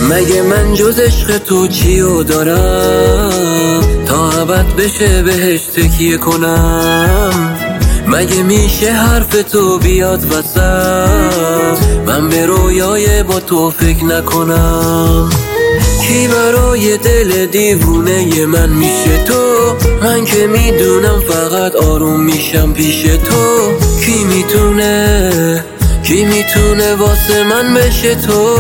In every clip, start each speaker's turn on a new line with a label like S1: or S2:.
S1: مگه من جز عشق تو چیو دارم تا ابد بشه بهش تکیه کنم؟ مگه میشه حرف تو بیاد وسط من به رویای با تو فکر نکنم؟ کی برای دل دیوونه من میشه تو؟ من که میدونم فقط آروم میشم پیش تو. کی میتونه واسه من بشه تو؟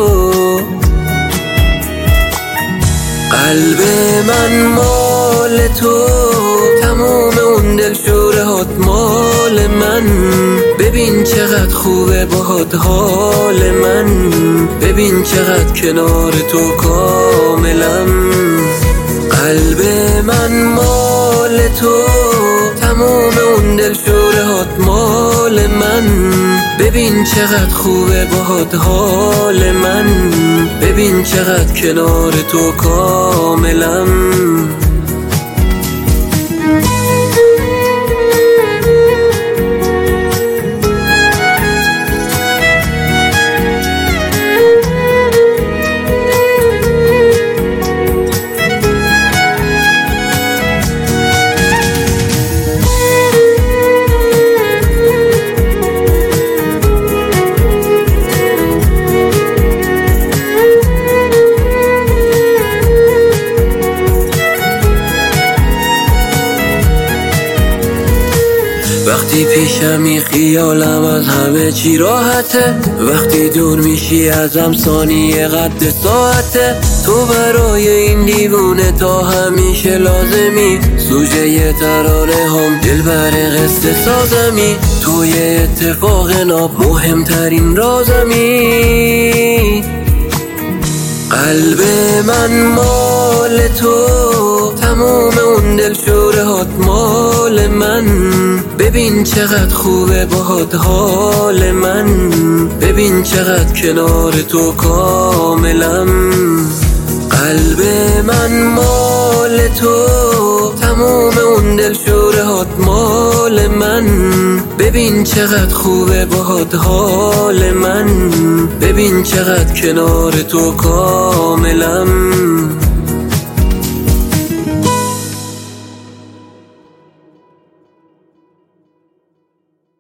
S1: قلب من مال تو، تمام اون دلشوره هات مال من. ببین چقدر خوبه باهات حال من، ببین چقدر کنار تو کاملم. قلب من مال تو، تمام اون دلشوره هات مال من. ببین چقدر خوبه باهات حال من، ببین چقدر کنار تو کاملم. وقتی پیشمی خیالم از همه چی راحته، وقتی دور میشی ازم ثانیه قد ساعته. تو برای این دیوونه تا همیشه لازمی، سوژه ترانه هم دلبر قصه سازمی. توی اتفاق ناب مهمترین رازمی. قلب من مال تو، تمام اون دلشوره هات مال من. ببین چقدر خوبه باهات حال من، ببین چقدر کنار تو کاملم. قلب من مال تو، تمام اون دلشوره هات مال من. ببین چقدر خوبه باهات حال من، ببین چقدر کنار تو کاملم.